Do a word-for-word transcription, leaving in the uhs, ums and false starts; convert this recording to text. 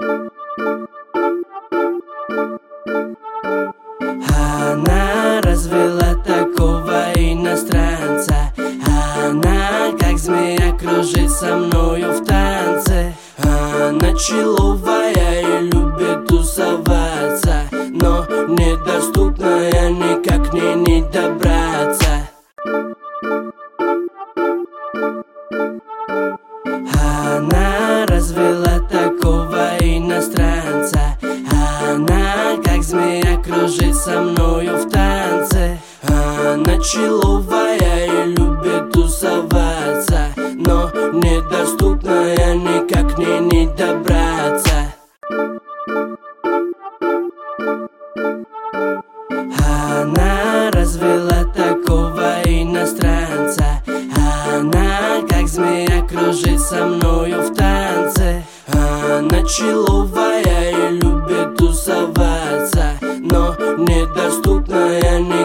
Она развела такого иностранца. Она, как змея, кружит со мною в танце. Она человая и любит тусоваться, но недоступная, никак к ней не добраться. Она развела такого иностранца. Она, как змея, кружит со мною в танце. Она человая и любит тусоваться, но недоступная, никак к ней не добраться. Она развела такого иностранца. Она, как змея, кружит со мною в танце. Она человая и любит тусоваться, но недоступная, не